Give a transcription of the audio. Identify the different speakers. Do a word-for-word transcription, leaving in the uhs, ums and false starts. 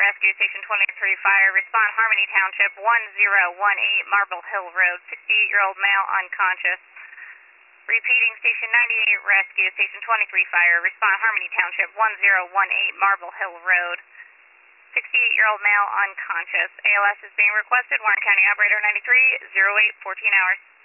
Speaker 1: Rescue Station twenty-three Fire. Respond Harmony Township one zero one eight Marble Hill Road. sixty-eight-year-old male unconscious. Repeating Station ninety-eight Rescue Station twenty-three Fire. Respond Harmony Township one zero one eight Marble Hill Road. sixty-eight-year-old male unconscious. A L S is being requested. Warren County Operator ninety-three, zero eight, fourteen hours.